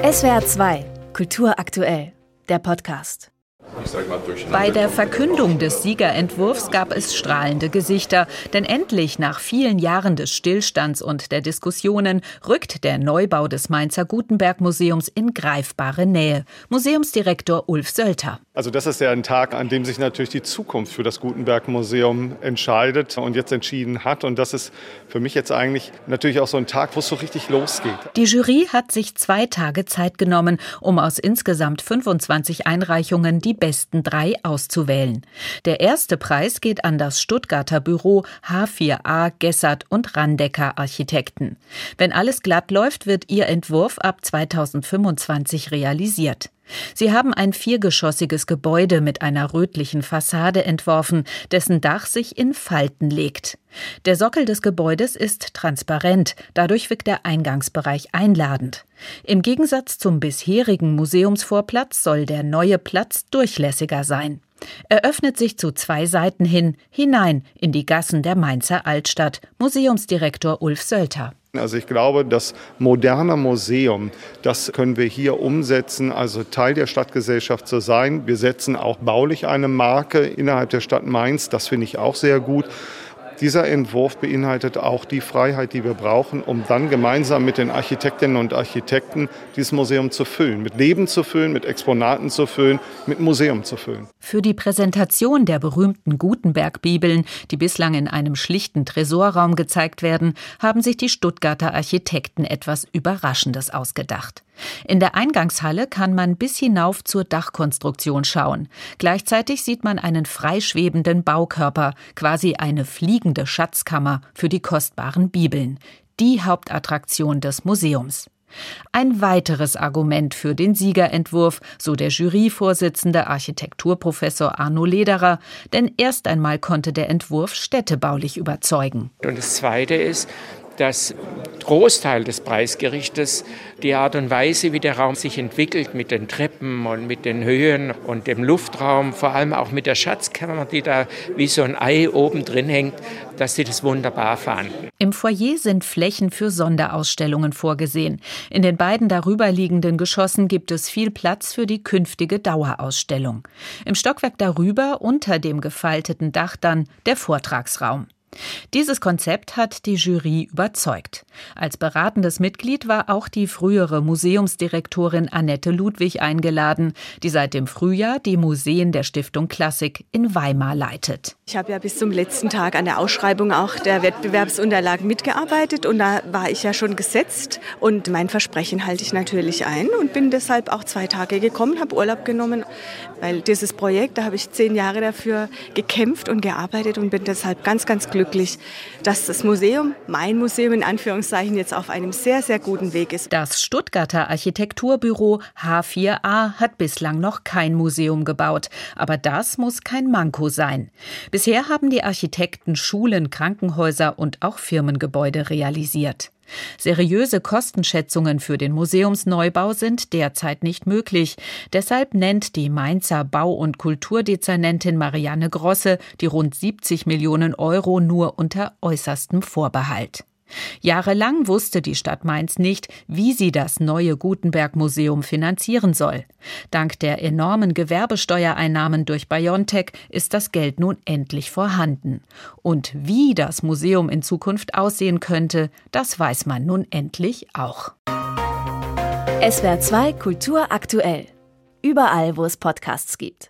SWR 2, Kultur aktuell, der Podcast. Bei der Verkündung des Siegerentwurfs gab es strahlende Gesichter, denn endlich nach vielen Jahren des Stillstands und der Diskussionen rückt der Neubau des Mainzer Gutenberg-Museums in greifbare Nähe. Museumsdirektor Ulf Sölter. Also das ist ja ein Tag, an dem sich natürlich die Zukunft für das Gutenberg-Museum entscheidet und jetzt entschieden hat. Und das ist für mich jetzt eigentlich natürlich auch so ein Tag, wo es so richtig losgeht. Die Jury hat sich 2 Tage Zeit genommen, um aus insgesamt 25 Einreichungen die besten 3 auszuwählen. Der erste Preis geht an das Stuttgarter Büro H4A Gessert und Randecker Architekten. Wenn alles glatt läuft, wird ihr Entwurf ab 2025 realisiert. Sie haben ein 4-geschossiges Gebäude mit einer rötlichen Fassade entworfen, dessen Dach sich in Falten legt. Der Sockel des Gebäudes ist transparent, dadurch wirkt der Eingangsbereich einladend. Im Gegensatz zum bisherigen Museumsvorplatz soll der neue Platz durchlässiger sein. Er öffnet sich zu 2 Seiten hin, hinein in die Gassen der Mainzer Altstadt. Museumsdirektor Ulf Sölter. Also ich glaube, das moderne Museum, das können wir hier umsetzen, also Teil der Stadtgesellschaft zu sein. Wir setzen auch baulich eine Marke innerhalb der Stadt Mainz, das finde ich auch sehr gut. Dieser Entwurf beinhaltet auch die Freiheit, die wir brauchen, um dann gemeinsam mit den Architektinnen und Architekten dieses Museum zu füllen, mit Leben zu füllen, mit Exponaten zu füllen, mit Museum zu füllen. Für die Präsentation der berühmten Gutenberg-Bibeln, die bislang in einem schlichten Tresorraum gezeigt werden, haben sich die Stuttgarter Architekten etwas Überraschendes ausgedacht. In der Eingangshalle kann man bis hinauf zur Dachkonstruktion schauen. Gleichzeitig sieht man einen freischwebenden Baukörper, quasi eine fliegende Schatzkammer für die kostbaren Bibeln. Die Hauptattraktion des Museums. Ein weiteres Argument für den Siegerentwurf, so der Juryvorsitzende Architekturprofessor Arno Lederer, denn erst einmal konnte der Entwurf städtebaulich überzeugen. Und das Zweite ist, dass Großteil des Preisgerichtes die Art und Weise, wie der Raum sich entwickelt, mit den Treppen und mit den Höhen und dem Luftraum, vor allem auch mit der Schatzkammer, die da wie so ein Ei oben drin hängt, dass sie das wunderbar fanden. Im Foyer sind Flächen für Sonderausstellungen vorgesehen. In den beiden darüberliegenden Geschossen gibt es viel Platz für die künftige Dauerausstellung. Im Stockwerk darüber, unter dem gefalteten Dach dann, der Vortragsraum. Dieses Konzept hat die Jury überzeugt. Als beratendes Mitglied war auch die frühere Museumsdirektorin Annette Ludwig eingeladen, die seit dem Frühjahr die Museen der Stiftung Klassik in Weimar leitet. Ich habe ja bis zum letzten Tag an der Ausschreibung auch der Wettbewerbsunterlagen mitgearbeitet und da war ich ja schon gesetzt und mein Versprechen halte ich natürlich ein und bin deshalb auch 2 Tage gekommen, habe Urlaub genommen, weil dieses Projekt, da habe ich 10 Jahre dafür gekämpft und gearbeitet und bin deshalb ganz, ganz glücklich, dass das Museum, mein Museum in Anführungszeichen, jetzt auf einem sehr, sehr guten Weg ist. Das Stuttgarter Architekturbüro H4A hat bislang noch kein Museum gebaut, aber das muss kein Manko sein. Bisher haben die Architekten Schulen, Krankenhäuser und auch Firmengebäude realisiert. Seriöse Kostenschätzungen für den Museumsneubau sind derzeit nicht möglich. Deshalb nennt die Mainzer Bau- und Kulturdezernentin Marianne Grosse die rund 70 Millionen Euro nur unter äußerstem Vorbehalt. Jahrelang wusste die Stadt Mainz nicht, wie sie das neue Gutenberg-Museum finanzieren soll. Dank der enormen Gewerbesteuereinnahmen durch BioNTech ist das Geld nun endlich vorhanden. Und wie das Museum in Zukunft aussehen könnte, das weiß man nun endlich auch. SWR 2 Kultur aktuell. Überall, wo es Podcasts gibt.